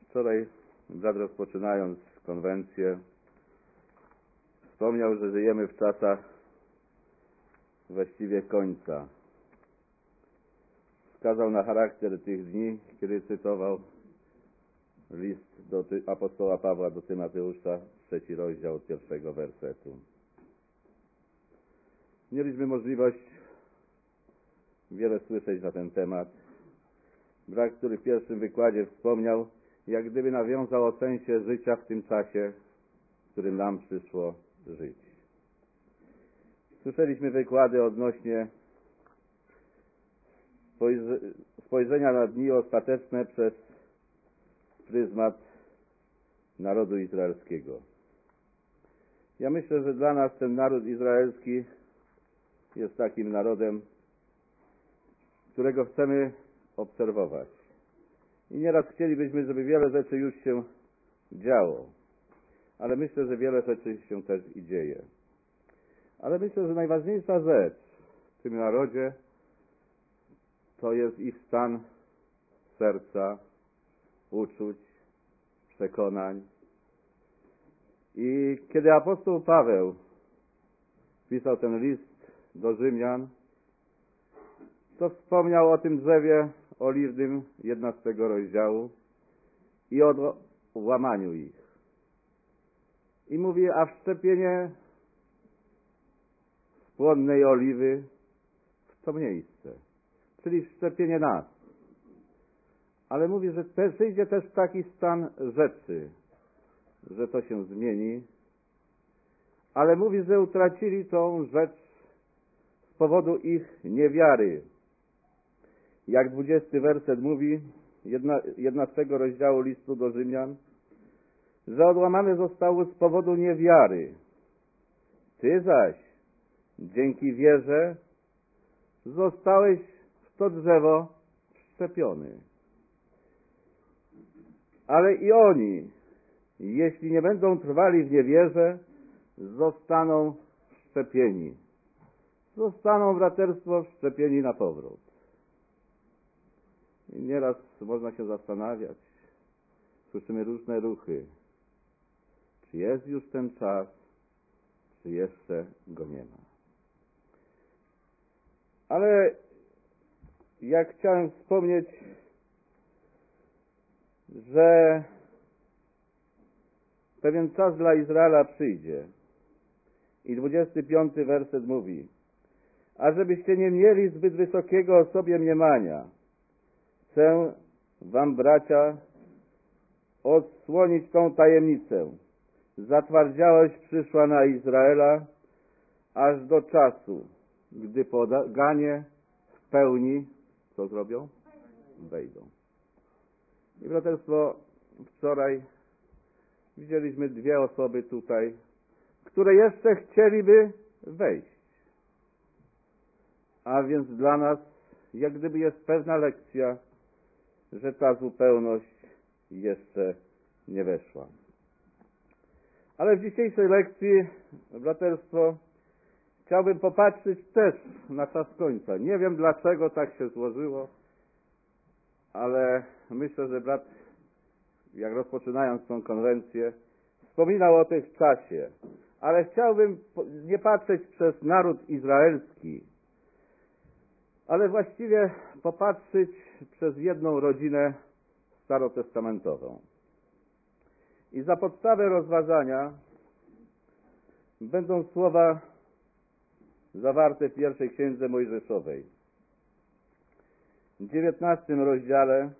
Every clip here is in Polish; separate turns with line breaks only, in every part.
Wczoraj brat, rozpoczynając konwencję, wspomniał, że żyjemy w czasach właściwie końca. Wskazał na charakter tych dni, kiedy cytował list do apostoła Pawła do Tymoteusza, 3 rozdział od 1 wersetu. Mieliśmy możliwość wiele słyszeć na ten temat. Brat, który w pierwszym wykładzie wspomniał, jak gdyby nawiązał o sensie życia w tym czasie, w którym nam przyszło żyć. Słyszeliśmy wykłady odnośnie spojrzenia na dni ostateczne przez pryzmat narodu izraelskiego. Ja myślę, że dla nas ten naród izraelski jest takim narodem, którego chcemy obserwować. I nieraz chcielibyśmy, żeby wiele rzeczy już się działo. Ale myślę, że wiele rzeczy się też i dzieje. Ale myślę, że najważniejsza rzecz w tym narodzie to jest ich stan serca, uczuć, przekonań. I kiedy apostoł Paweł pisał ten list do Rzymian, to wspomniał o tym drzewie oliwnym 11 rozdziału i o łamaniu ich. I mówi, a wszczepienie płonnej oliwy w to miejsce, czyli wszczepienie nas. Ale mówi, że przyjdzie też taki stan rzeczy, że to się zmieni, ale mówi, że utracili tą rzecz z powodu ich niewiary. Jak 20 werset mówi 11 rozdziału listu do Rzymian, że odłamane zostały z powodu niewiary. Ty zaś dzięki wierze zostałeś w to drzewo wszczepiony. Ale i oni, jeśli nie będą trwali w niewierze, zostaną wszczepieni. Zostaną, braterstwo, wszczepieni na powrót. I nieraz można się zastanawiać. Słyszymy różne ruchy. Czy jest już ten czas, czy jeszcze go nie ma. Ale jak chciałem wspomnieć, że pewien czas dla Izraela przyjdzie. I 25 werset mówi: a żebyście nie mieli zbyt wysokiego o sobie mniemania, chcę wam, bracia, odsłonić tą tajemnicę. Zatwardziałość przyszła na Izraela aż do czasu, gdy poganie w pełni, co zrobią? Wejdą. I braterstwo, wczoraj widzieliśmy 2 osoby tutaj, które jeszcze chcieliby wejść. A więc dla nas jak gdyby jest pewna lekcja, że ta zupełność jeszcze nie weszła. Ale w dzisiejszej lekcji, braterstwo, chciałbym popatrzeć też na czas końca. Nie wiem, dlaczego tak się złożyło, ale myślę, że brat, jak rozpoczynając tą konwencję, wspominał o tym czasie. Ale chciałbym nie patrzeć przez naród izraelski, ale właściwie popatrzeć przez jedną rodzinę starotestamentową. I za podstawę rozważania będą słowa zawarte w pierwszej księdze Mojżeszowej, w 19 rozdziale,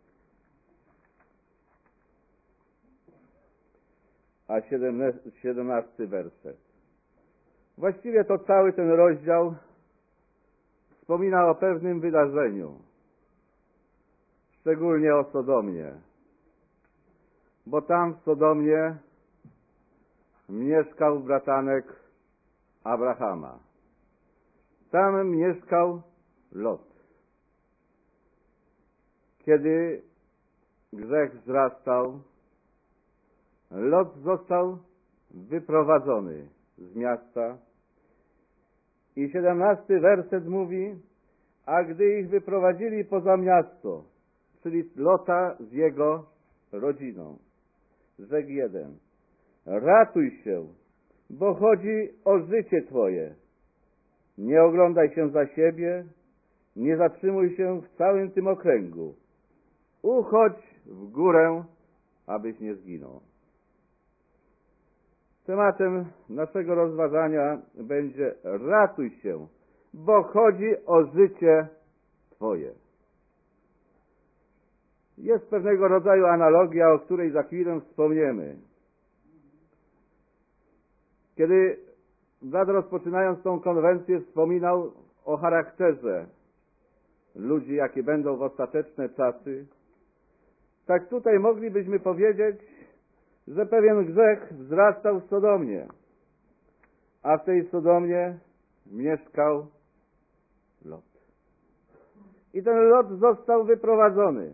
a 17 werset. Właściwie to cały ten rozdział wspomina o pewnym wydarzeniu, szczególnie o Sodomie, bo tam w Sodomie mieszkał bratanek Abrahama. Tam mieszkał Lot. Kiedy grzech wzrastał, Lot został wyprowadzony z miasta i 17 werset mówi, a gdy ich wyprowadzili poza miasto, czyli Lota z jego rodziną. Rzekł jeden: ratuj się, bo chodzi o życie twoje. Nie oglądaj się za siebie, nie zatrzymuj się w całym tym okręgu. Uchodź w górę, abyś nie zginął. Tematem naszego rozważania będzie: ratuj się, bo chodzi o życie twoje. Jest pewnego rodzaju analogia, o której za chwilę wspomniemy. Kiedy brat, rozpoczynając tą konwencję, wspominał o charakterze ludzi, jakie będą w ostateczne czasy, tak tutaj moglibyśmy powiedzieć, że pewien grzech wzrastał w Sodomie, a w tej Sodomie mieszkał Lot. I ten Lot został wyprowadzony.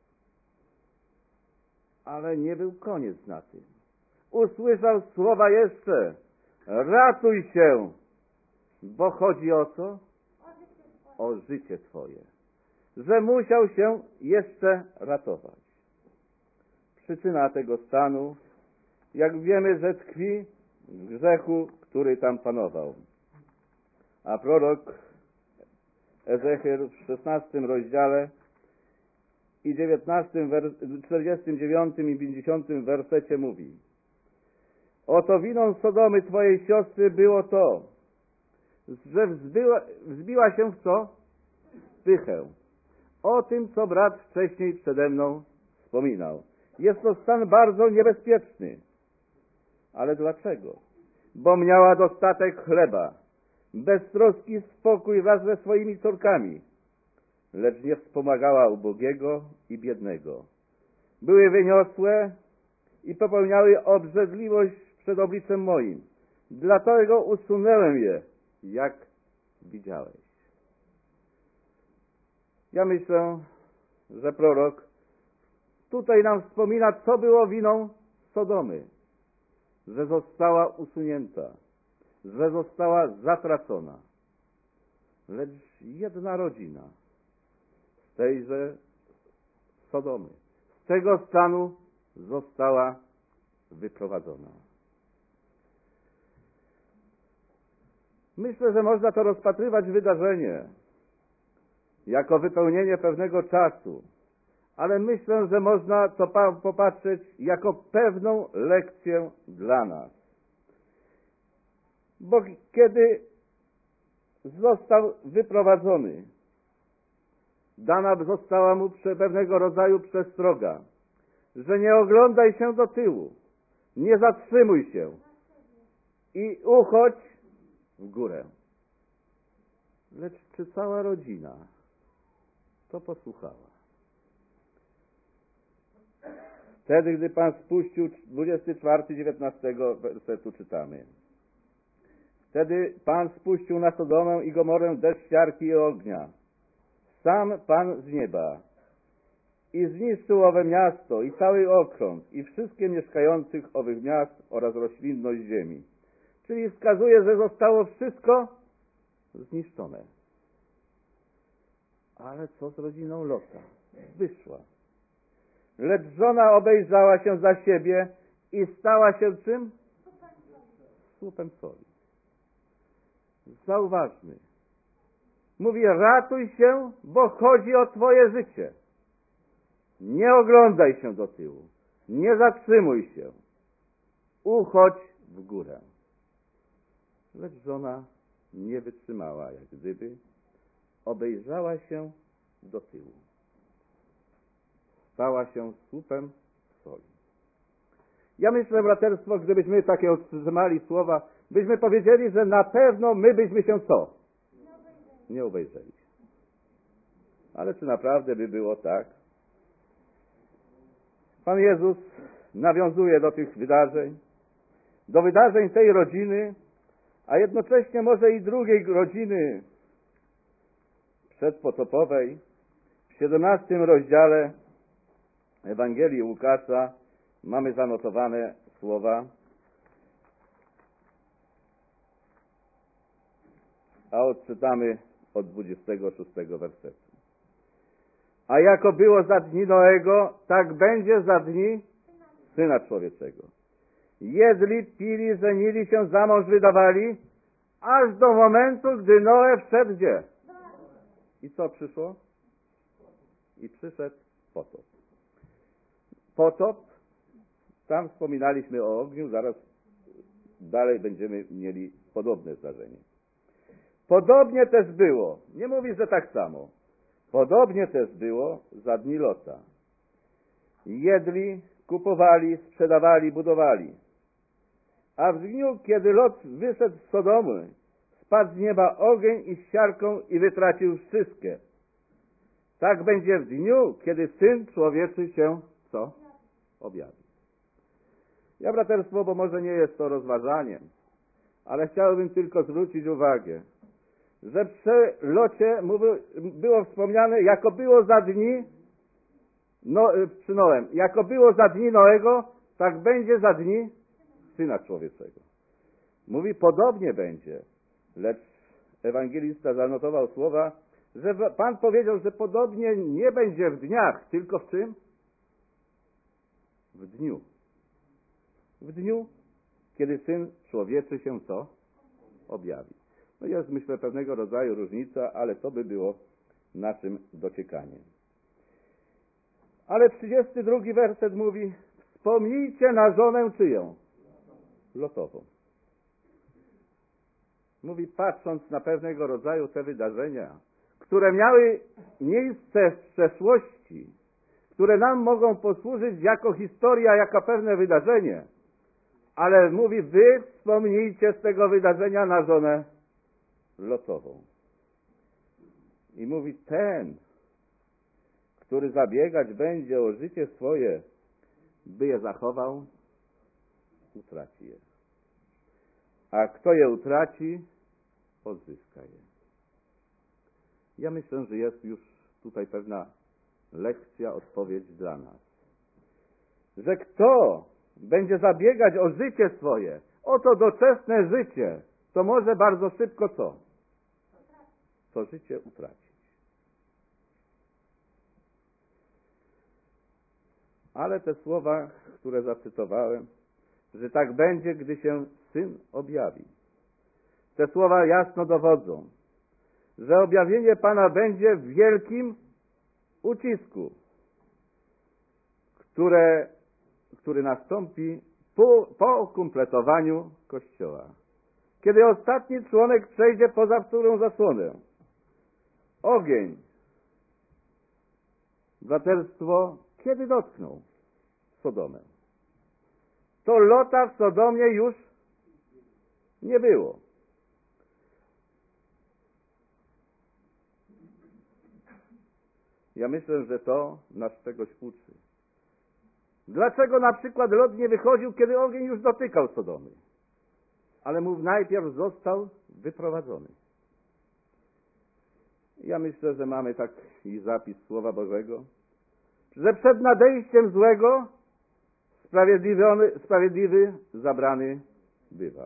Ale nie był koniec na tym. Usłyszał słowa jeszcze: ratuj się, bo chodzi o co? O życie twoje. Że musiał się jeszcze ratować. Przyczyna tego stanu, jak wiemy, że tkwi w grzechu, który tam panował. A prorok Ezechiel w 16 rozdziale i 49 i 50 wersecie mówi: oto winą Sodomy twojej siostry było to, że wzbiła się w co? W pychę. O tym, co brat wcześniej przede mną wspominał. Jest to stan bardzo niebezpieczny. Ale dlaczego? Bo miała dostatek chleba, beztroski spokój wraz ze swoimi córkami, lecz nie wspomagała ubogiego i biednego. Były wyniosłe i popełniały obrzydliwość przed obliczem moim. Dlatego usunąłem je, jak widziałeś. Ja myślę, że prorok tutaj nam wspomina, co było winą Sodomy. Że została usunięta, że została zatracona. Lecz jedna rodzina z tejże Sodomy, z tego stanu została wyprowadzona. Myślę, że można to rozpatrywać wydarzenie jako wypełnienie pewnego czasu, ale myślę, że można to popatrzeć jako pewną lekcję dla nas. Bo kiedy został wyprowadzony, dana została mu pewnego rodzaju przestroga, że nie oglądaj się do tyłu, nie zatrzymuj się i uchodź w górę. Lecz czy cała rodzina to posłuchała? Wtedy, gdy Pan spuścił, 24, 19 wersetu czytamy: wtedy Pan spuścił na Sodomę i Gomorę deszcz siarki i ognia, sam Pan z nieba, i zniszczył owe miasto i cały okrąg i wszystkie mieszkających owych miast oraz roślinność ziemi. Czyli wskazuje, że zostało wszystko zniszczone. Ale co z rodziną Lota? Wyszła. Lecz żona obejrzała się za siebie i stała się czym? Słupem soli. Zauważmy. Mówi: ratuj się, bo chodzi o twoje życie. Nie oglądaj się do tyłu. Nie zatrzymuj się. Uchodź w górę. Lecz żona nie wytrzymała, jak gdyby obejrzała się do tyłu. Stała się słupem soli. Ja myślę, braterstwo, gdybyśmy takie otrzymali słowa, byśmy powiedzieli, że na pewno my byśmy się co? Nie obejrzeli. Ale czy naprawdę by było tak? Pan Jezus nawiązuje do tych wydarzeń, do wydarzeń tej rodziny, a jednocześnie może i drugiej rodziny przedpotopowej. W 17 rozdziale Ewangelii Łukasza mamy zanotowane słowa: a odczytamy od 26 wersetu. A jako było za dni Noego, tak będzie za dni Syna Człowieczego. Jedli, pili, żenili się, za mąż wydawali, aż do momentu, gdy Noe wszedł gdzie? I co przyszło? I przyszedł potop. Potop, tam wspominaliśmy o ogniu, zaraz dalej będziemy mieli podobne zdarzenie. Podobnie też było, nie mówi, że tak samo, podobnie też było za dni Lota. Jedli, kupowali, sprzedawali, budowali. A w dniu, kiedy Lot wyszedł z Sodomy, spadł z nieba ogień i z siarką i wytracił wszystkie. Tak będzie w dniu, kiedy Syn Człowieczy się, co? Objawi. Ja, braterstwo, bo może nie jest to rozważaniem, ale chciałbym tylko zwrócić uwagę, że przy Locie było wspomniane, jako było za dni, przy Noem, jako było za dni Noego, tak będzie za dni Syna Człowieczego. Mówi, podobnie będzie, lecz ewangelista zanotował słowa, że Pan powiedział, że podobnie nie będzie w dniach, tylko w czym? W dniu. W dniu, kiedy Syn Człowieczy się co? Objawi. No jest, myślę, pewnego rodzaju różnica, ale to by było naszym dociekaniem. Ale 32 werset mówi, wspomnijcie na żonę czyją? Lotową. Mówi, patrząc na pewnego rodzaju te wydarzenia, które miały miejsce w przeszłości, które nam mogą posłużyć jako historia, jako pewne wydarzenie, ale mówi, wy wspomnijcie z tego wydarzenia na żonę Lotową. I mówi, ten, który zabiegać będzie o życie swoje, by je zachował, utraci je. A kto je utraci, odzyska je. Ja myślę, że jest już tutaj pewna lekcja, odpowiedź dla nas. Że kto będzie zabiegać o życie swoje, o to doczesne życie, to może bardzo szybko co? To życie utracić. Ale te słowa, które zacytowałem, że tak będzie, gdy się Syn objawi. Te słowa jasno dowodzą, że objawienie Pana będzie w wielkim ucisku, który nastąpi po ukompletowaniu Kościoła. Kiedy ostatni członek przejdzie poza którą zasłonę. Ogień. Braterstwo, kiedy dotknął Sodomę? To Lota w Sodomie już nie było. Ja myślę, że to nas czegoś uczy. Dlaczego na przykład Lot nie wychodził, kiedy ogień już dotykał Sodomy? Ale mów, najpierw został wyprowadzony. Ja myślę, że mamy taki zapis Słowa Bożego, że przed nadejściem złego sprawiedliwy zabrany bywa.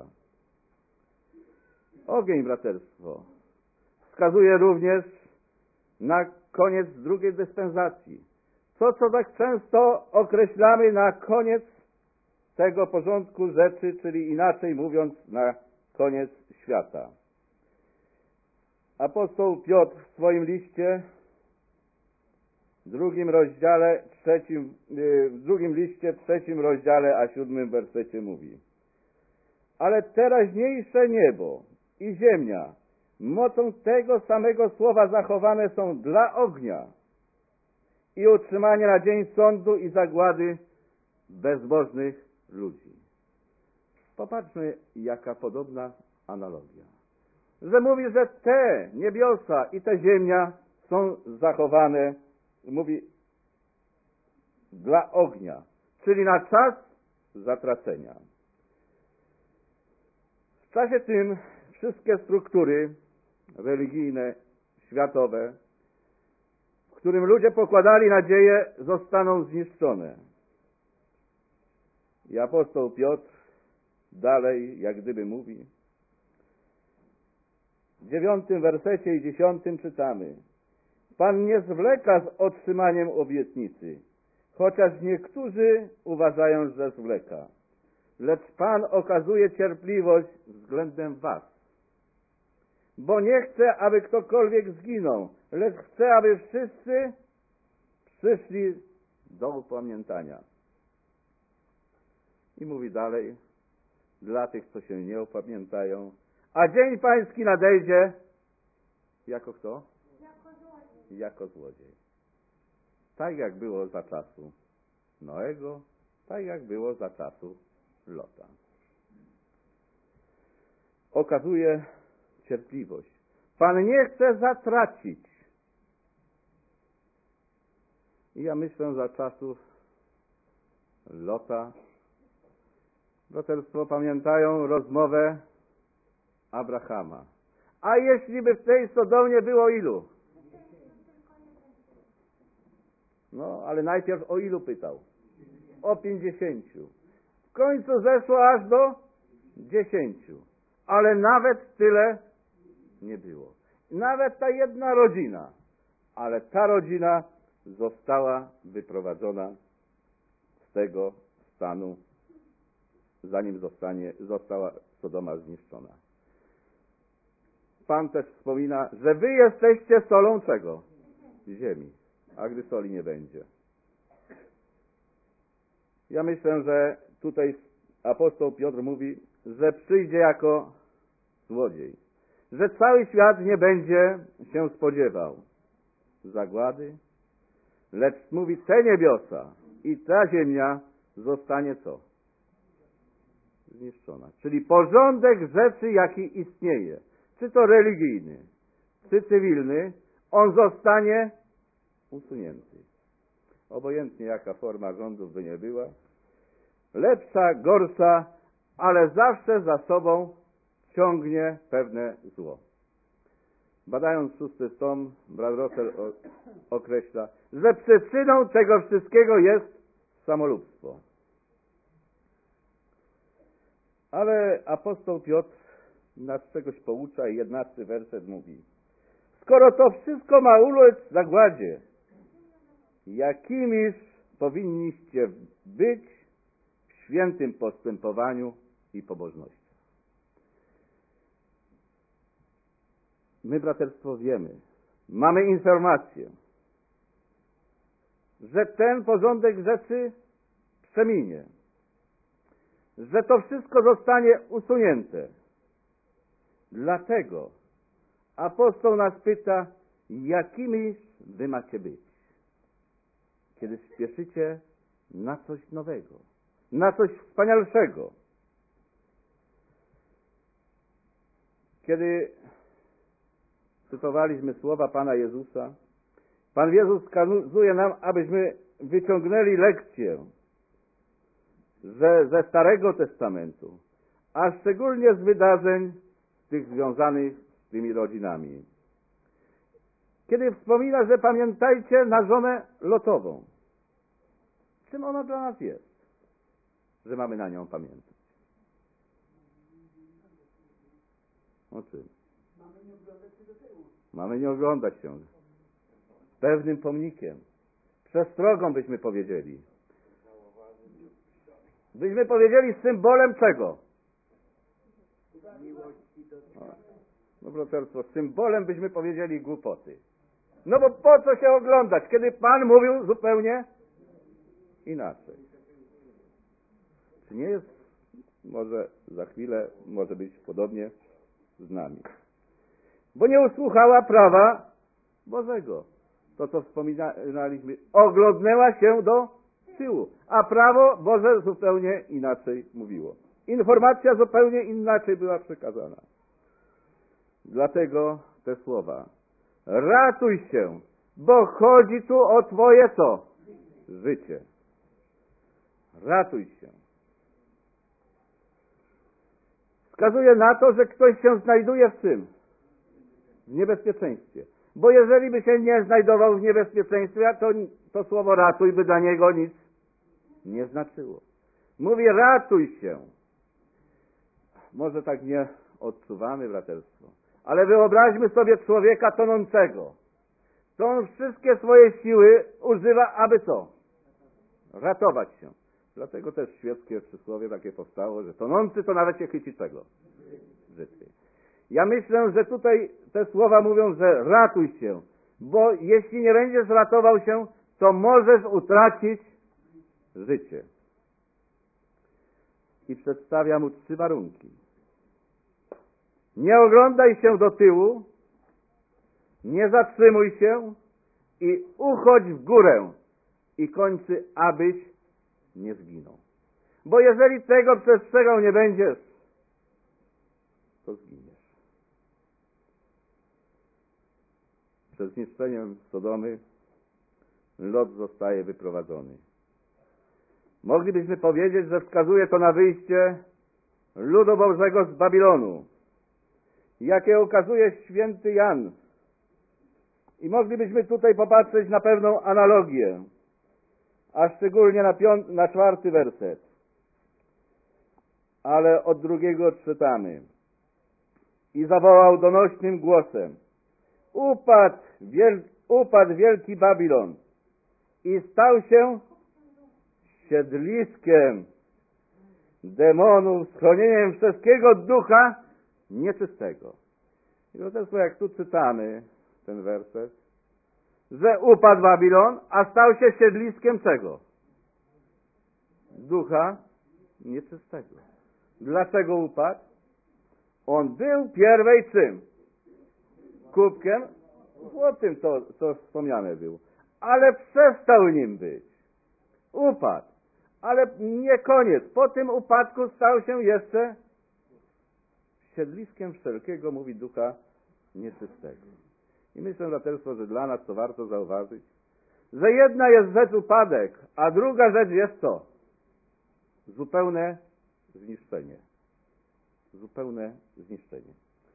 Ogień, braterstwo, wskazuje również na koniec drugiej dyspensacji. To, co tak często określamy na koniec tego porządku rzeczy, czyli inaczej mówiąc, na koniec świata. Apostoł Piotr w swoim liście, w drugim liście, 3 rozdziale, a 7 wersecie mówi: ale teraźniejsze niebo i ziemia mocą tego samego słowa zachowane są dla ognia i utrzymania na dzień sądu i zagłady bezbożnych ludzi. Popatrzmy, jaka podobna analogia. Że mówi, że te niebiosa i te ziemia są zachowane, mówi, dla ognia, czyli na czas zatracenia. W czasie tym wszystkie struktury religijne, światowe, w którym ludzie pokładali nadzieję, zostaną zniszczone. I apostoł Piotr dalej, jak gdyby mówi, w 9 wersecie i 10 czytamy: Pan nie zwleka z otrzymaniem obietnicy, chociaż niektórzy uważają, że zwleka. Lecz Pan okazuje cierpliwość względem was, bo nie chce, aby ktokolwiek zginął, lecz chce, aby wszyscy przyszli do upamiętania. I mówi dalej, dla tych, co się nie upamiętają, a dzień pański nadejdzie jako kto? Jako złodziej. Tak jak było za czasu Noego, tak jak było za czasu Lota. Okazuje cierpliwość. Pan nie chce zatracić. I ja myślę, za czasów Lota, braterstwo, pamiętają rozmowę Abrahama. A jeśli by w tej Sodomie było ilu? No, ale najpierw o ilu pytał? O 50. W końcu zeszło aż do 10. Ale nawet tyle nie było. Nawet ta jedna rodzina. Ale ta rodzina została wyprowadzona z tego stanu, zanim została Sodoma zniszczona. Pan też wspomina, że wy jesteście solą czego? Ziemi. A gdy soli nie będzie. Ja myślę, że tutaj apostoł Piotr mówi, że przyjdzie jako złodziej. Że cały świat nie będzie się spodziewał zagłady, lecz mówi, te niebiosa i ta ziemia zostanie co? Zniszczona. Czyli porządek rzeczy, jaki istnieje, czy to religijny, czy cywilny, on zostanie usunięty. Obojętnie jaka forma rządów by nie była, lepsza, gorsza, ale zawsze za sobą ciągnie pewne zło. Badając 6 tom, brat Russell określa, że przyczyną tego wszystkiego jest samolubstwo. Ale apostoł Piotr nas czegoś poucza i 11 werset mówi: skoro to wszystko ma ulec zagładzie, jakimiż powinniście być w świętym postępowaniu i pobożności. My, braterstwo, wiemy, mamy informację, że ten porządek rzeczy przeminie, że to wszystko zostanie usunięte. Dlatego apostoł nas pyta, jakimi wy macie być, kiedy spieszycie na coś nowego, na coś wspanialszego. Kiedy cytowaliśmy słowa Pana Jezusa, Pan Jezus kazuje nam, abyśmy wyciągnęli lekcję ze Starego Testamentu, a szczególnie z wydarzeń tych związanych z tymi rodzinami. Kiedy wspomina, że pamiętajcie na żonę Lotową. Czym ona dla nas jest, że mamy na nią pamiętać? O czym? Mamy nie oglądać się. Pewnym pomnikiem. Przestrogą byśmy powiedzieli. Byśmy powiedzieli symbolem czego? No braterstwo, symbolem byśmy powiedzieli głupoty. No bo po co się oglądać, kiedy Pan mówił zupełnie inaczej? Czy nie jest, może za chwilę, może być podobnie z nami? Bo nie usłuchała prawa Bożego. To, co wspominaliśmy, oglądnęła się do tyłu, a prawo Boże zupełnie inaczej mówiło. Informacja zupełnie inaczej była przekazana. Dlatego te słowa: ratuj się, bo chodzi tu o twoje co? Życie. Ratuj się. Wskazuje na to, że ktoś się znajduje w czym? W niebezpieczeństwie. Bo jeżeli by się nie znajdował w niebezpieczeństwie, to słowo ratuj by dla niego nic nie znaczyło. Mówi ratuj się. Może tak nie odczuwamy, braterstwo, ale wyobraźmy sobie człowieka tonącego. to on wszystkie swoje siły używa, aby co? Ratować się. Dlatego też świeckie przysłowie takie powstało, że tonący to nawet się chyci czego? Brzytwy. Ja myślę, że tutaj te słowa mówią, że ratuj się, bo jeśli nie będziesz ratował się, to możesz utracić życie. I przedstawia mu 3 warunki. Nie oglądaj się do tyłu, nie zatrzymuj się i uchodź w górę. I kończy, abyś nie zginął. Bo jeżeli tego przestrzegał nie będziesz, to zginiesz. Przed zniszczeniem Sodomy Lot zostaje wyprowadzony. Moglibyśmy powiedzieć, że wskazuje to na wyjście ludu Bożego z Babilonu, jakie okazuje święty Jan. I moglibyśmy tutaj popatrzeć na pewną analogię, a szczególnie na 4 werset. Ale od 2 czytamy. I zawołał donośnym głosem: upadł wielki Babilon i stał się siedliskiem demonów, schronieniem wszystkiego ducha nieczystego. I to jak tu czytamy ten werset, że upadł Babilon, a stał się siedliskiem czego? Ducha nieczystego. Dlaczego upadł? On był pierwej czym? Kubkiem złotym, to wspomniane było. Ale przestał nim być. Upadł. Ale nie koniec. Po tym upadku stał się jeszcze siedliskiem wszelkiego, mówi, ducha nieczystego. I myślę, braterstwo, że dla nas to warto zauważyć, że jedna jest rzecz upadek, a druga rzecz jest to zupełne zniszczenie. Zupełne zniszczenie.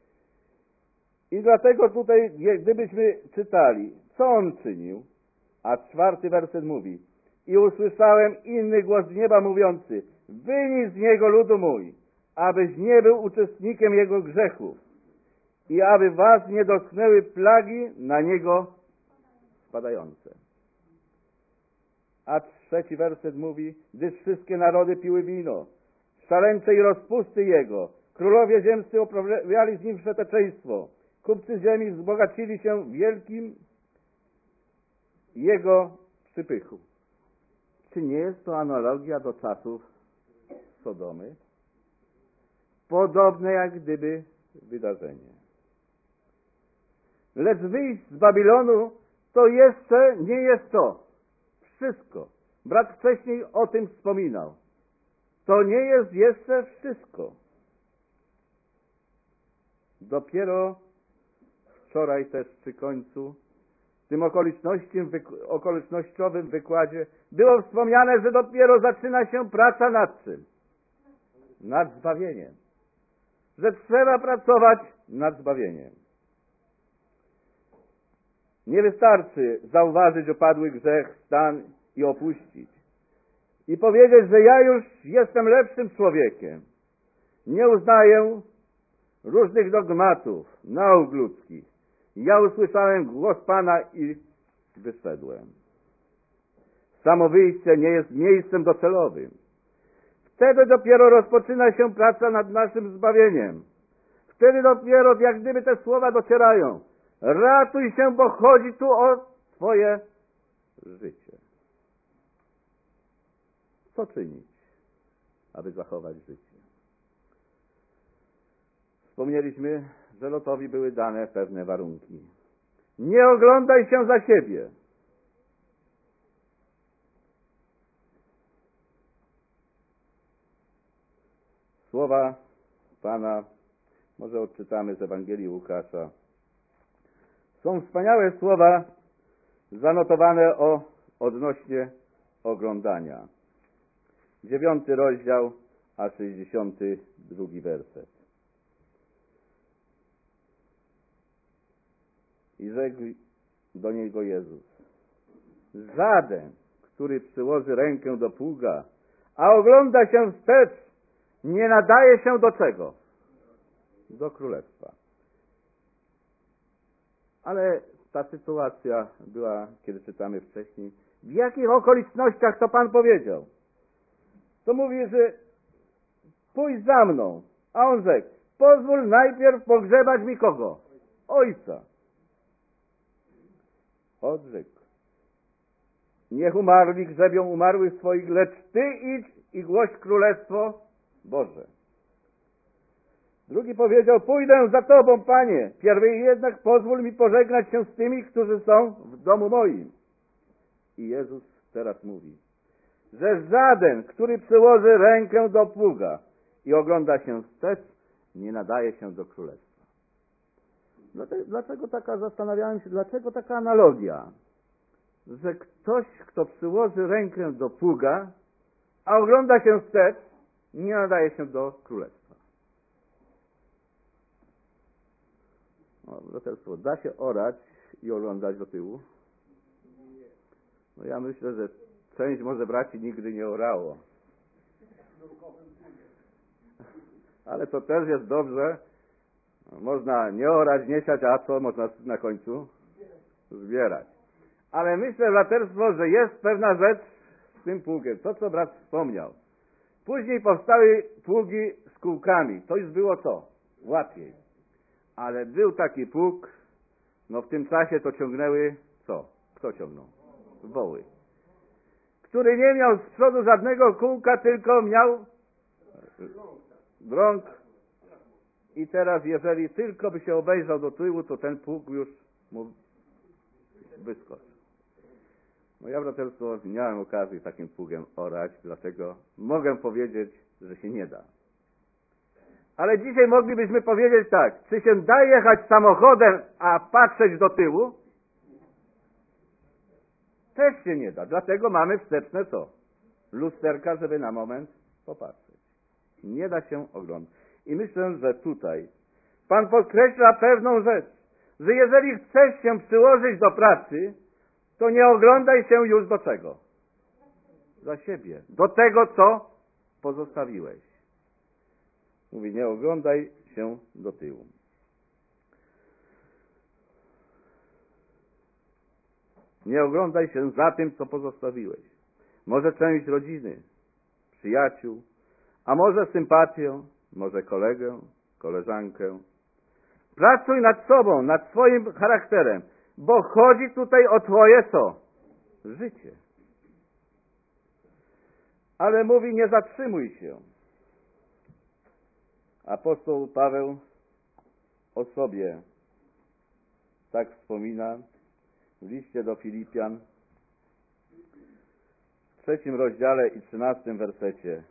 I dlatego tutaj, gdybyśmy czytali, co on czynił, a 4 werset mówi: i usłyszałem inny głos z nieba mówiący: wynieś z niego, ludu mój, abyś nie był uczestnikiem jego grzechów i aby was nie dotknęły plagi na niego spadające. A 3 werset mówi: gdyż wszystkie narody piły wino, szaleńcze i rozpusty jego, królowie ziemscy uprawiali z nim wszeteczeństwo, kupcy ziemi wzbogacili się wielkim jego przypychu. Czy nie jest to analogia do czasów Sodomy? Podobne jak gdyby wydarzenie. Lecz wyjść z Babilonu to jeszcze nie jest to wszystko. Brat wcześniej o tym wspominał. To nie jest jeszcze wszystko. Dopiero wczoraj też przy końcu w tym okolicznościowym wykładzie było wspomniane, że dopiero zaczyna się praca nad czym? Nad zbawieniem. Że trzeba pracować nad zbawieniem. Nie wystarczy zauważyć upadły grzech, stan i opuścić. I powiedzieć, że ja już jestem lepszym człowiekiem. Nie uznaję różnych dogmatów, nauk ludzkich. Ja usłyszałem głos Pana i wyszedłem. Samo wyjście nie jest miejscem docelowym. Wtedy dopiero rozpoczyna się praca nad naszym zbawieniem. Wtedy dopiero jak gdyby te słowa docierają. Ratuj się, bo chodzi tu o twoje życie. Co czynić, aby zachować życie? Wspomnieliśmy, że Lotowi były dane pewne warunki. Nie oglądaj się za siebie. Słowa Pana, może odczytamy z Ewangelii Łukasza. Są wspaniałe słowa zanotowane odnośnie oglądania. 9 rozdział, a 62 werset. I rzekł do niego Jezus: żaden, który przyłoży rękę do pługa, a ogląda się wstecz, nie nadaje się do czego? Do królestwa. Ale ta sytuacja była, kiedy czytamy wcześniej. W jakich okolicznościach to Pan powiedział? To mówi, że pójdź za mną. A on rzekł, pozwól najpierw pogrzebać mi kogo? Ojca. Odrzekł. Niech umarli grzebią umarłych swoich, lecz Ty idź i głoś Królestwo Boże. Drugi powiedział, pójdę za Tobą, Panie, pierwej jednak pozwól mi pożegnać się z tymi, którzy są w domu moim. I Jezus teraz mówi, że żaden, który przyłoży rękę do pługa i ogląda się wstecz, nie nadaje się do Królestwa. Dlaczego zastanawiałem się, dlaczego taka analogia? Że ktoś, kto przyłoży rękę do pługa, a ogląda się wstecz, nie nadaje się do Królestwa. Braterstwo, da się orać i oglądać do tyłu? No ja myślę, że część może braci nigdy nie orało. Ale to też jest dobrze. Można nie orać, nie siać, a co można na końcu? Zbierać. Ale myślę, braterstwo, że jest pewna rzecz z tym pługiem. To, co brat wspomniał. Później powstały pługi z kółkami. To już było co? Łatwiej. Ale był taki pług, no w tym czasie to ciągnęły co? Kto ciągnął? Woły. Który nie miał z przodu żadnego kółka, tylko miał drąg. I teraz, jeżeli tylko by się obejrzał do tyłu, to ten pług już mu wyskoczył. No ja, braterstwo, nie miałem okazji takim pługiem orać, dlatego mogę powiedzieć, że się nie da. Ale dzisiaj moglibyśmy powiedzieć tak, czy się da jechać samochodem, a patrzeć do tyłu? Też się nie da. Dlatego mamy wsteczne co? Lusterka, żeby na moment popatrzeć. Nie da się oglądać. I myślę, że tutaj Pan podkreśla pewną rzecz, że jeżeli chcesz się przyłożyć do pracy, to nie oglądaj się już do czego? Za siebie. Do tego, co pozostawiłeś. Mówi, nie oglądaj się do tyłu. Nie oglądaj się za tym, co pozostawiłeś. Może część rodziny, przyjaciół, a może sympatię, może kolegę, koleżankę. Pracuj nad sobą, nad swoim charakterem, bo chodzi tutaj o twoje co? Życie. Ale mówi, nie zatrzymuj się. Apostoł Paweł o sobie tak wspomina w liście do Filipian w 3 rozdziale i 13 wersecie.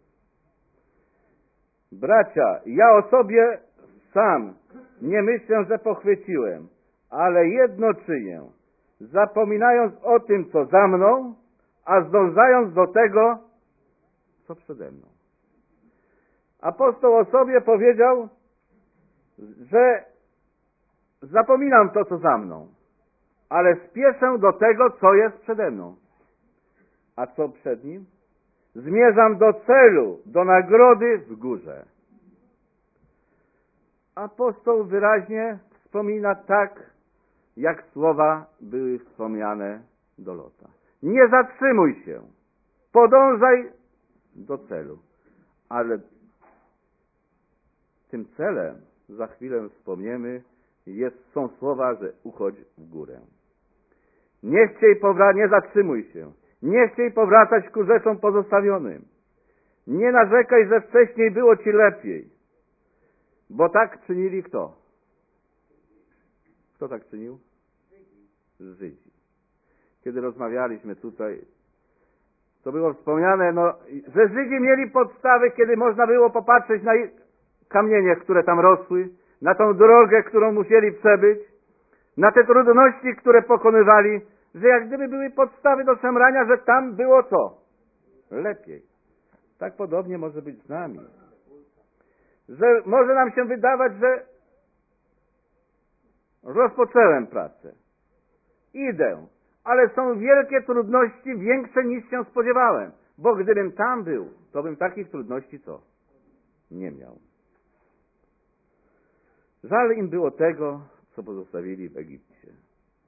Bracia, ja o sobie sam nie myślę, że pochwyciłem, ale jedno czynię, zapominając o tym, co za mną, a zdążając do tego, co przede mną. Apostoł o sobie powiedział, że zapominam to, co za mną, ale spieszę do tego, co jest przede mną. A co przed nim? Zmierzam do celu, do nagrody w górze. Apostoł wyraźnie wspomina tak, jak słowa były wspomniane do Lota. Nie zatrzymuj się, podążaj do celu. Ale tym celem, za chwilę wspomniemy, są słowa, że uchodź w górę. Nie zatrzymuj się. Nie chciej powracać ku rzeczom pozostawionym. Nie narzekaj, że wcześniej było ci lepiej. Bo tak czynili kto? Kto tak czynił? Żydzi. Kiedy rozmawialiśmy tutaj, to było wspomniane, że Żydzi mieli podstawy, kiedy można było popatrzeć na kamienie, które tam rosły, na tą drogę, którą musieli przebyć, na te trudności, które pokonywali, że jak gdyby były podstawy do szemrania, że tam było co? Lepiej. Tak podobnie może być z nami. Że może nam się wydawać, że rozpocząłem pracę. Idę, ale są wielkie trudności, większe niż się spodziewałem. Bo gdybym tam był, to bym takich trudności co? Nie miał. Żal im było tego, co pozostawili w Egipcie.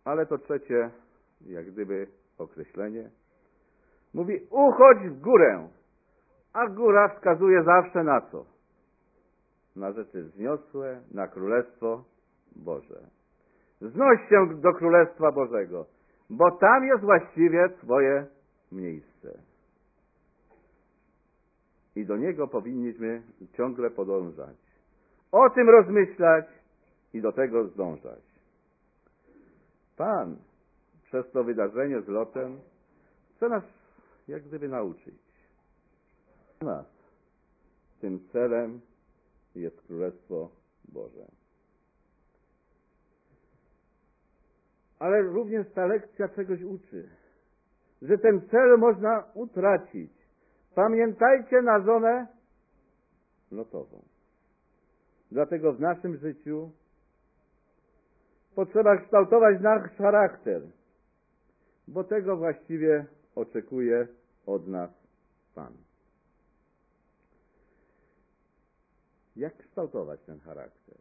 Ale to trzecie, jak gdyby określenie, mówi uchodź w górę, a góra wskazuje zawsze na co? Na rzeczy wzniosłe, na Królestwo Boże. Znoś się do Królestwa Bożego, bo tam jest właściwie Twoje miejsce. I do niego powinniśmy ciągle podążać. O tym rozmyślać i do tego zdążać. Pan przez to wydarzenie z Lotem chce nas jak gdyby nauczyć. Nas tym celem jest Królestwo Boże. Ale również ta lekcja czegoś uczy, że ten cel można utracić. Pamiętajcie na żonę Lotową. Dlatego w naszym życiu potrzeba kształtować nasz charakter, bo tego właściwie oczekuje od nas Pan. Jak kształtować ten charakter?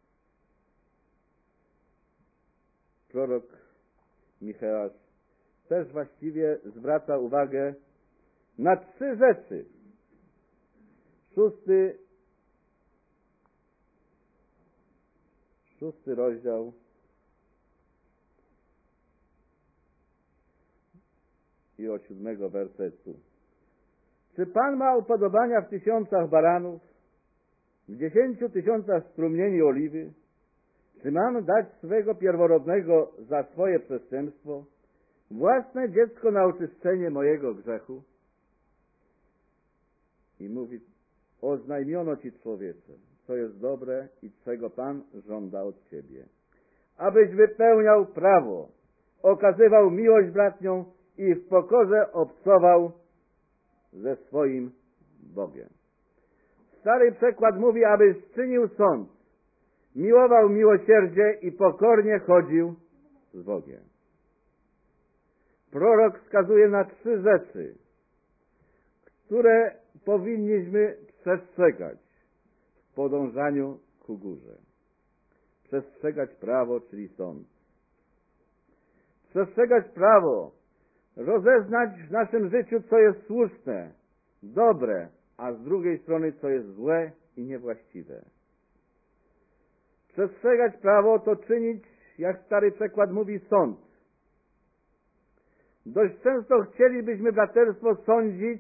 Prorok Micheasz też właściwie zwraca uwagę na 3 rzeczy. 6 rozdział i od 7 wersetu. Czy Pan ma upodobania w 1000 baranów, w 10 000 strumieni oliwy? Czy mam dać swego pierworodnego za swoje przestępstwo, własne dziecko na oczyszczenie mojego grzechu? I mówi, oznajmiono Ci, człowiecze, co jest dobre i czego Pan żąda od Ciebie. Abyś wypełniał prawo, okazywał miłość bratnią i w pokorze obcował ze swoim Bogiem. Stary przekład mówi, abyś czynił sąd, miłował miłosierdzie i pokornie chodził z Bogiem. Prorok wskazuje na 3 rzeczy, które powinniśmy przestrzegać w podążaniu ku górze. Przestrzegać prawo, czyli sąd. Przestrzegać prawo, rozeznać w naszym życiu, co jest słuszne, dobre, a z drugiej strony, co jest złe i niewłaściwe. Przestrzegać prawo to czynić, jak stary przekład mówi, sąd. Dość często chcielibyśmy braterstwo sądzić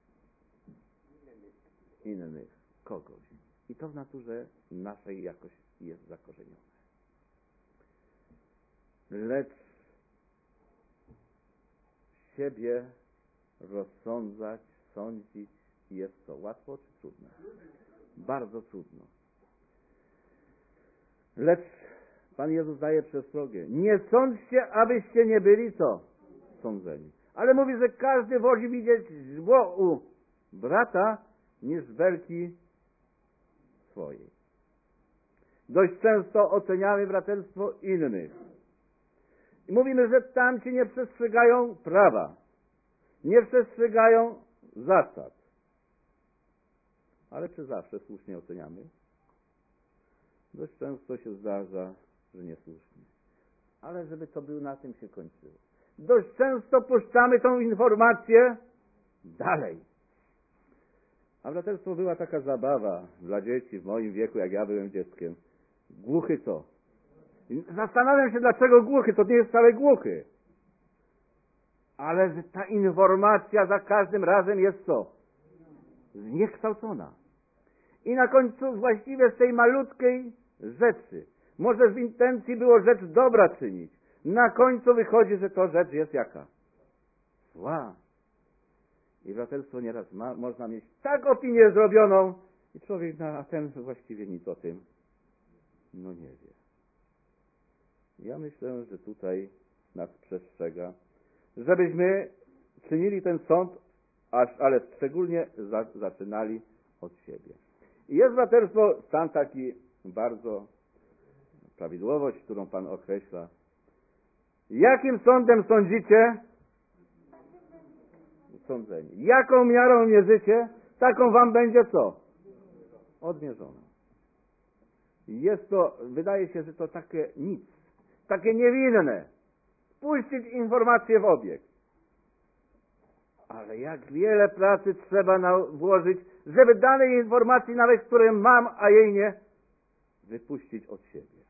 innych, kogoś. I to w naturze naszej jakoś jest zakorzenione. Lecz siebie rozsądzać, sądzić, jest to łatwo czy trudno? Bardzo trudno. Lecz Pan Jezus daje przestrogę. Nie sądźcie, abyście nie byli co? Sądzeni. Ale mówi, że każdy woli widzieć zło u brata niż belki swojej. Dość często oceniamy braterstwo innych. I mówimy, że tamci nie przestrzegają prawa. Nie przestrzegają zasad. Ale czy zawsze słusznie oceniamy? Dość często się zdarza, że niesłusznie. Ale żeby to było, na tym się kończyło. Dość często puszczamy tą informację dalej. A braterstwo była taka zabawa dla dzieci w moim wieku, jak ja byłem dzieckiem. Głuchy co? Zastanawiam się, dlaczego głuchy. To nie jest wcale głuchy. Ale że ta informacja za każdym razem jest co? Zniekształcona. I na końcu właściwie z tej malutkiej rzeczy, może w intencji było rzecz dobra czynić, na końcu wychodzi, że to rzecz jest jaka? Zła. I braterstwo nieraz można mieć tak opinię zrobioną i człowiek, a ten właściwie nic o tym nie wie. Ja myślę, że tutaj nas przestrzega, żebyśmy czynili ten sąd, ale szczególnie zaczynali od siebie. I jest braterstwo stan taki bardzo prawidłowość, którą Pan określa. Jakim sądem sądzicie? Sądzeni. Jaką miarą mierzycie, taką wam będzie co? Odmierzona. Jest to, wydaje się, że to takie nic, takie niewinne, puścić informacje w obieg. Ale jak wiele pracy trzeba włożyć, żeby danej informacji, nawet które mam, a jej nie, wypuścić od siebie.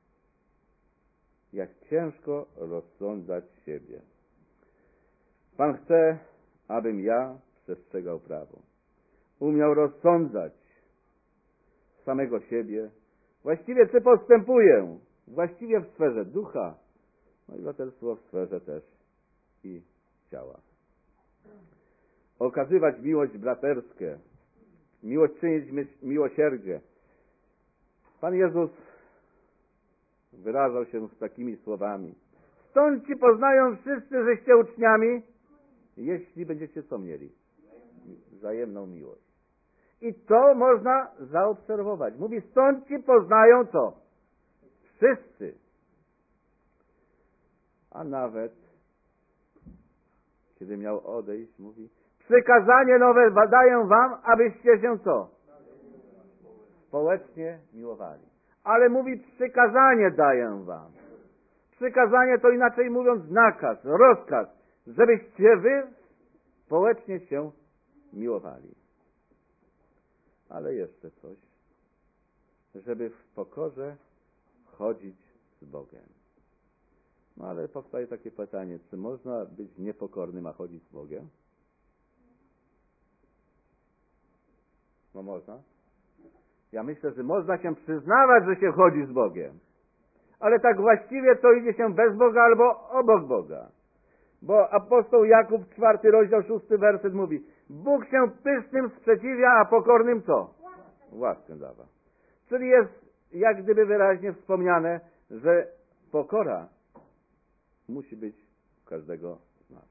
Jak ciężko rozsądzać siebie. Pan chce, abym ja przestrzegał prawo. Umiał rozsądzać samego siebie. Właściwie czy postępuję? Właściwie w sferze ducha, no i braterstwo w sferze też i ciała. Okazywać miłość braterskie, miłość czynić miłosierdzie. Pan Jezus wyrażał się z takimi słowami. Stąd ci poznają wszyscy, żeście uczniami, jeśli będziecie co mieli? Wzajemną miłość. I to można zaobserwować. Mówi, stąd ci poznają co? Wszyscy. A nawet, kiedy miał odejść, mówi, przykazanie nowe daję wam, abyście się co? Społecznie miłowali. Ale mówi, przykazanie daję wam. Przykazanie to inaczej mówiąc nakaz, rozkaz, żebyście wy społecznie się miłowali. Ale jeszcze coś, żeby w pokorze chodzić z Bogiem. No ale powstaje takie pytanie, czy można być niepokornym, a chodzić z Bogiem? No można. Ja myślę, że można się przyznawać, że się chodzi z Bogiem. Ale tak właściwie to idzie się bez Boga albo obok Boga. Bo apostoł Jakub, 4 rozdział, 6 werset mówi, Bóg się pysznym sprzeciwia, a pokornym co? Łaskę dawa. Czyli jest jak gdyby wyraźnie wspomniane, że pokora musi być u każdego z nas.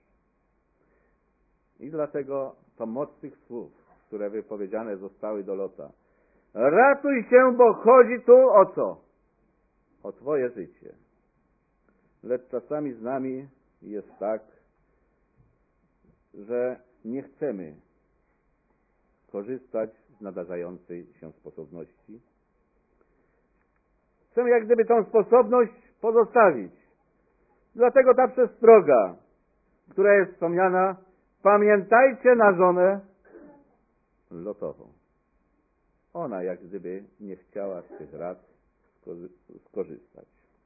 I dlatego to moc tych słów, które wypowiedziane zostały do Lota. Ratuj się, bo chodzi tu o co? O twoje życie. Lecz czasami z nami jest tak, że nie chcemy korzystać z nadarzającej się sposobności. Chcemy jak gdyby tą sposobność pozostawić. Dlatego ta przestroga, która jest wspomniana, pamiętajcie na żonę Lotową. Ona jak gdyby nie chciała z tych rad skorzystać.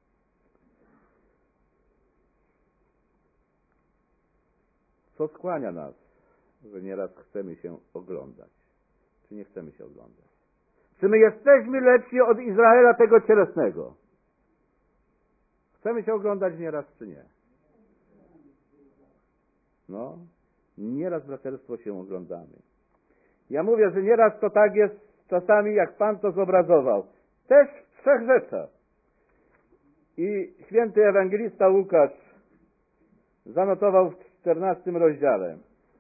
Co skłania nas, że nieraz chcemy się oglądać? Czy nie chcemy się oglądać? Czy my jesteśmy lepsi od Izraela tego cielesnego? Chcemy się oglądać nieraz, czy nie? No, nieraz braterstwo się oglądamy. Ja mówię, że nieraz to tak jest czasami, jak Pan to zobrazował. Też w 3 rzeczach. I święty ewangelista Łukasz zanotował w 14 rozdziale.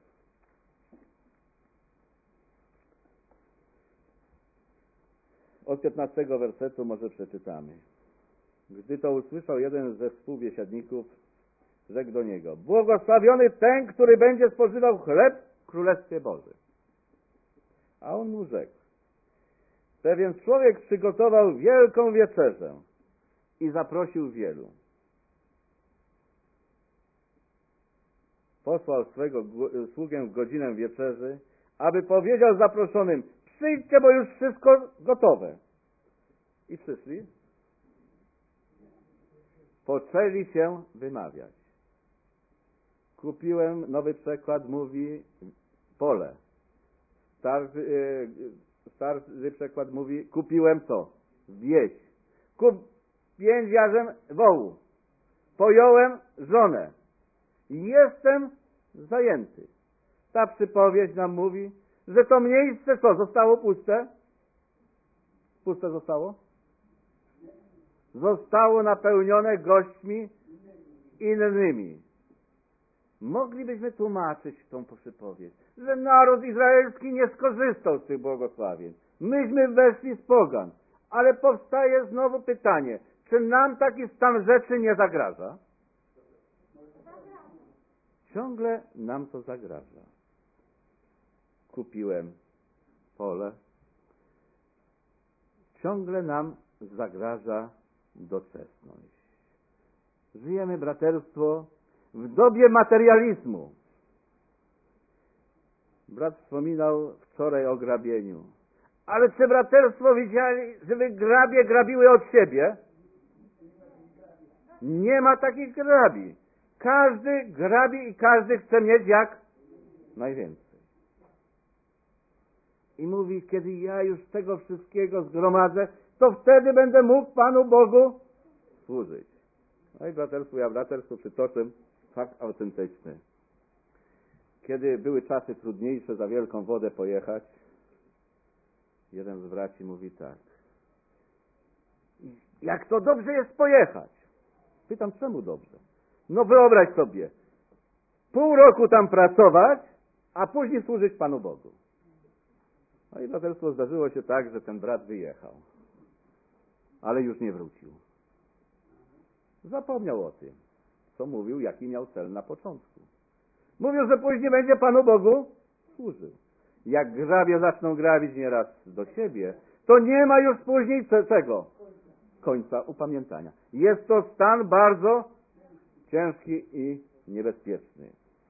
Od 15 wersetu może przeczytamy. Gdy to usłyszał jeden ze współbiesiadników, rzekł do niego, błogosławiony ten, który będzie spożywał chleb w Królestwie Bożym. A on mu rzekł, pewien człowiek przygotował wielką wieczerzę i zaprosił wielu. Posłał swego sługę w godzinę wieczerzy, aby powiedział zaproszonym, przyjdźcie, bo już wszystko gotowe. I przyszli. Poczęli się wymawiać. Kupiłem, nowy przekład mówi pole. Starszy przekład mówi, kupiłem co? Wieś. 5 jarzem wołu. Pojąłem żonę. Jestem zajęty. Ta przypowieść nam mówi, że to miejsce co? Zostało puste? Puste zostało? Zostało napełnione gośćmi innymi. Moglibyśmy tłumaczyć tą przypowieść, że naród izraelski nie skorzystał z tych błogosławień. Myśmy weszli z pogan. Ale powstaje znowu pytanie, czy nam taki stan rzeczy nie zagraża? Ciągle nam to zagraża. Kupiłem pole. Ciągle nam zagraża doczesność. Żyjemy, braterstwo, w dobie materializmu. Brat wspominał wczoraj o grabieniu. Ale czy braterstwo widzieli, żeby grabie grabiły od siebie? Nie ma takich grabi. Każdy grabi i każdy chce mieć jak najwięcej. I mówi, kiedy ja już tego wszystkiego zgromadzę, to wtedy będę mógł Panu Bogu służyć. No i braterstwu przytoczę fakt autentyczny. Kiedy były czasy trudniejsze, za wielką wodę pojechać, jeden z braci mówi tak: jak to dobrze jest pojechać. Pytam, czemu dobrze? No wyobraź sobie, pół roku tam pracować, a później służyć Panu Bogu. No i braterstwo, zdarzyło się tak, że ten brat wyjechał, ale już nie wrócił. Zapomniał o tym, co mówił, jaki miał cel na początku. Mówił, że później będzie Panu Bogu służył. Jak grabie zaczną grabić nieraz do siebie, to nie ma już później czego? Końca upamiętania. Jest to stan bardzo ciężki i niebezpieczny.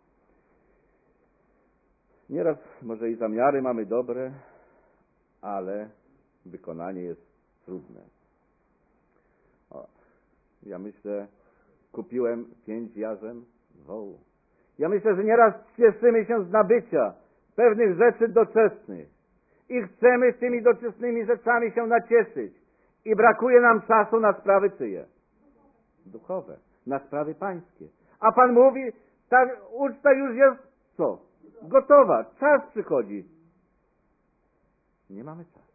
Nieraz może i zamiary mamy dobre, ale wykonanie jest trudne. Ja myślę, kupiłem 5 jarzem wołu. Ja myślę, że nieraz cieszymy się z nabycia pewnych rzeczy doczesnych i chcemy tymi doczesnymi rzeczami się nacieszyć i brakuje nam czasu na sprawy czyje? Duchowe, na sprawy pańskie. A Pan mówi, ta uczta już jest co? Gotowa, czas przychodzi. Nie mamy czasu.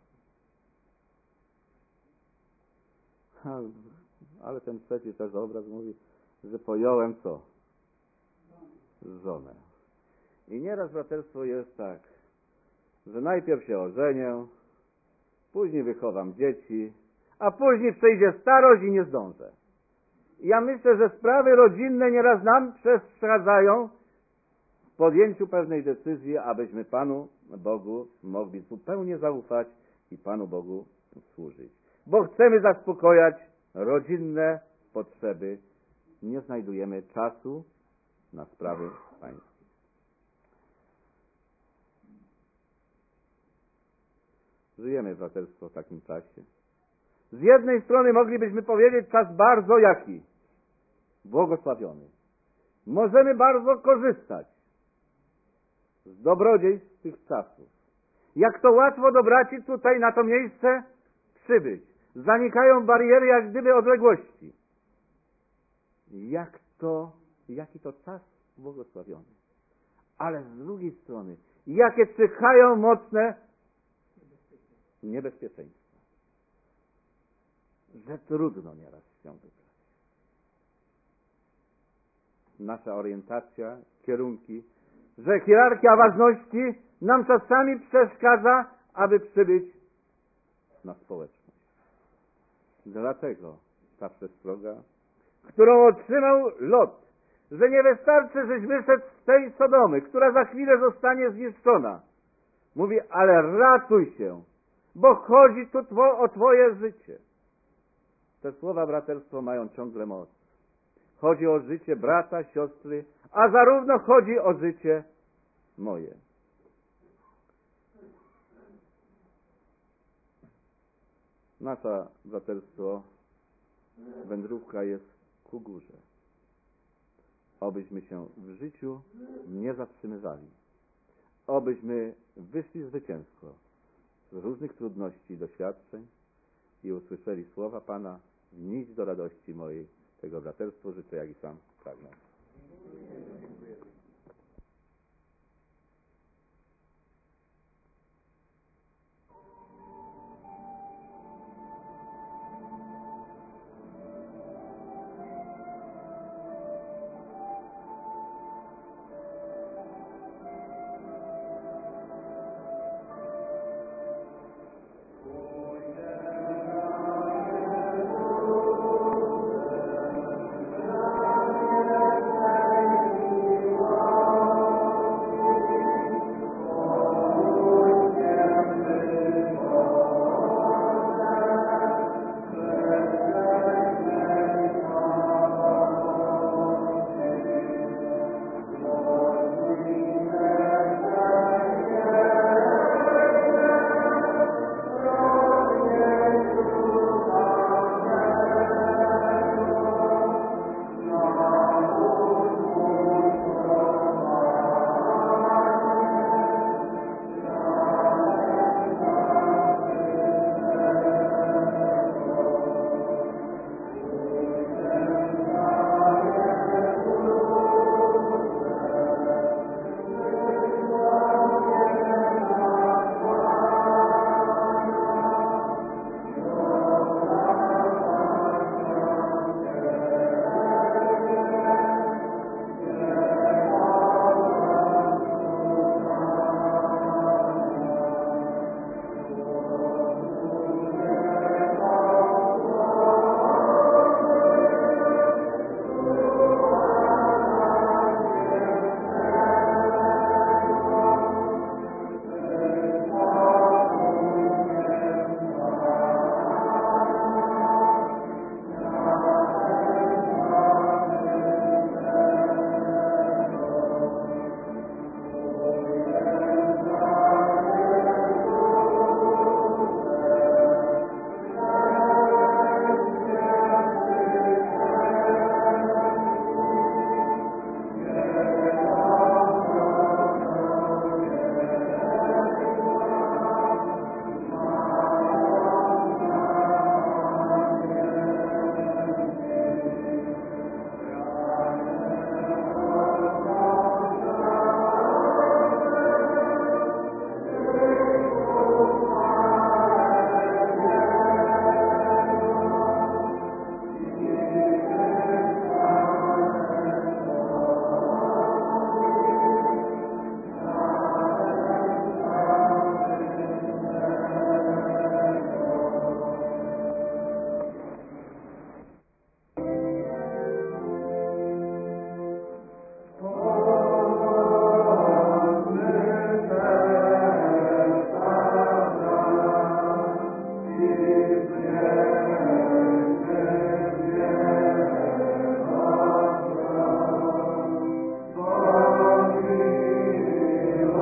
Ale ten trzeci też obraz mówi, że pojąłem co? Żonę. I nieraz braterstwo jest tak, że najpierw się ożenię, później wychowam dzieci, a później przyjdzie starość i nie zdążę. I ja myślę, że sprawy rodzinne nieraz nam przeszkadzają w podjęciu pewnej decyzji, abyśmy Panu Bogu mogli zupełnie zaufać i Panu Bogu służyć. Bo chcemy zaspokojać rodzinne potrzeby. Nie znajdujemy czasu na sprawy pańskie. Żyjemy, braterstwo, w takim czasie. Z jednej strony moglibyśmy powiedzieć, czas bardzo jaki? Błogosławiony. Możemy bardzo korzystać z dobrodziejstw tych czasów. Jak to łatwo do braci tutaj na to miejsce przybyć. Zanikają bariery jak gdyby odległości. Jaki to czas błogosławiony. Ale z drugiej strony, jakie czyhają mocne niebezpieczeństwa. Że trudno nieraz się wybrać. Nasza orientacja, kierunki, że hierarchia ważności nam czasami przeszkadza, aby przybyć na społeczność. Dlatego ta przestroga, którą otrzymał Lot, że nie wystarczy, żeś wyszedł z tej Sodomy, która za chwilę zostanie zniszczona. Mówi, ale ratuj się, bo chodzi tu o Twoje życie. Te słowa, braterstwo, mają ciągle moc. Chodzi o życie brata, siostry, a zarówno chodzi o życie moje. Nasza, braterstwo, wędrówka jest ku górze. Obyśmy się w życiu nie zatrzymywali. Obyśmy wyszli zwycięsko z różnych trudności i doświadczeń i usłyszeli słowa Pana: wnieść do radości mojej. Tego braterstwu życzę, jak i sam pragnę.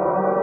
Amen.